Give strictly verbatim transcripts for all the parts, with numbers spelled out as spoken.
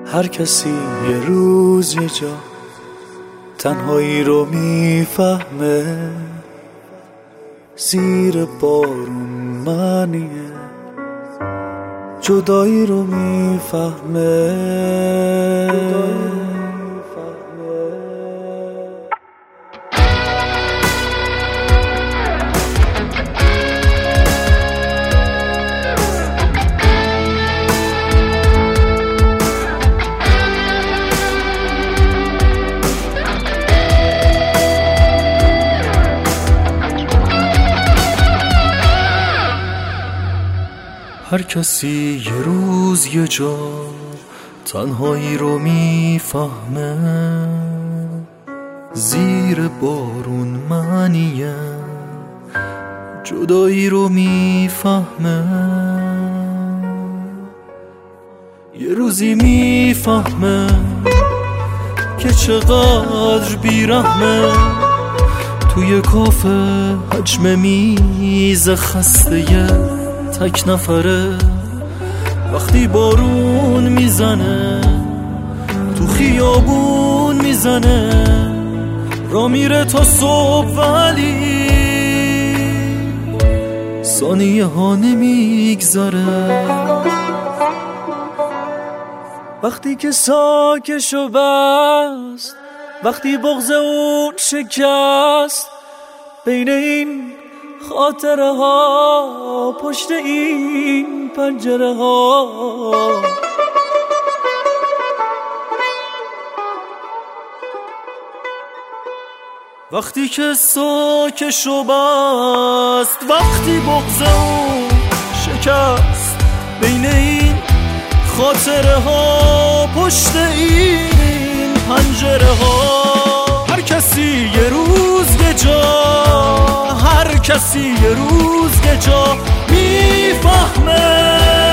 هر کسی یه روز یه جا تنهایی رو میفهمه، زیر بارون معنیه جدایی رو میفهمه. هر کسی یه روز یه جا تنهایی رو میفهمه، زیر بارون معنیه جدایی رو میفهمه. یه روزی میفهمه که چقدر بیرحمه، توی کافه حجم میز خسته تک نفره. وقتی بارون میزنه تو خیابون میزنه، را میره تا صبح ولی ثانیه ها نمیگذره. وقتی که ساکشو بست، وقتی بغض اون شکست، بین این خاطره ها پشت این پنجره ها، وقتی که ساکشو بست، وقتی بغض اون شکست، بین این خاطره ها پشت این پنجره ها. هر کسی یه روز یه جا، هر کسی یه روز یه جا میفهمه،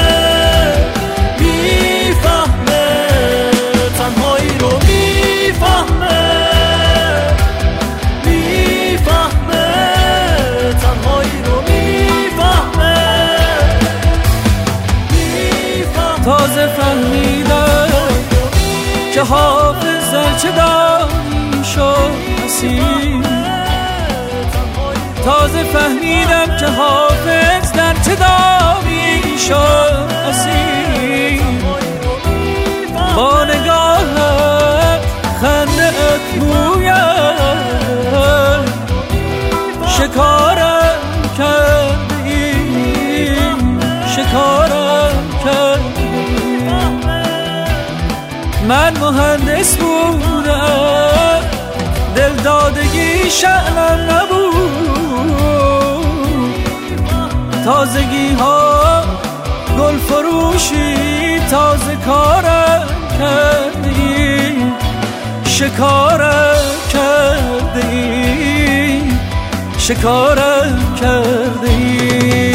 میفهمه تنهایی رو میفهمه، میفهمه تنهایی رو میفهمه، میفهمه. تازه فهمیدم که حافظ در چه دانی شد اسیر، تازه فهمیدم که حافظ در چه دامی شد اسیر. با نگاهت خنده‌ات بویم شکارم کردی، شکارم کردی. من مهندس بودم، دلدادگی شأنم نبود، تازگی ها گل فروشی تازه کارم کردی، شکارم کردی، شکارم کردی.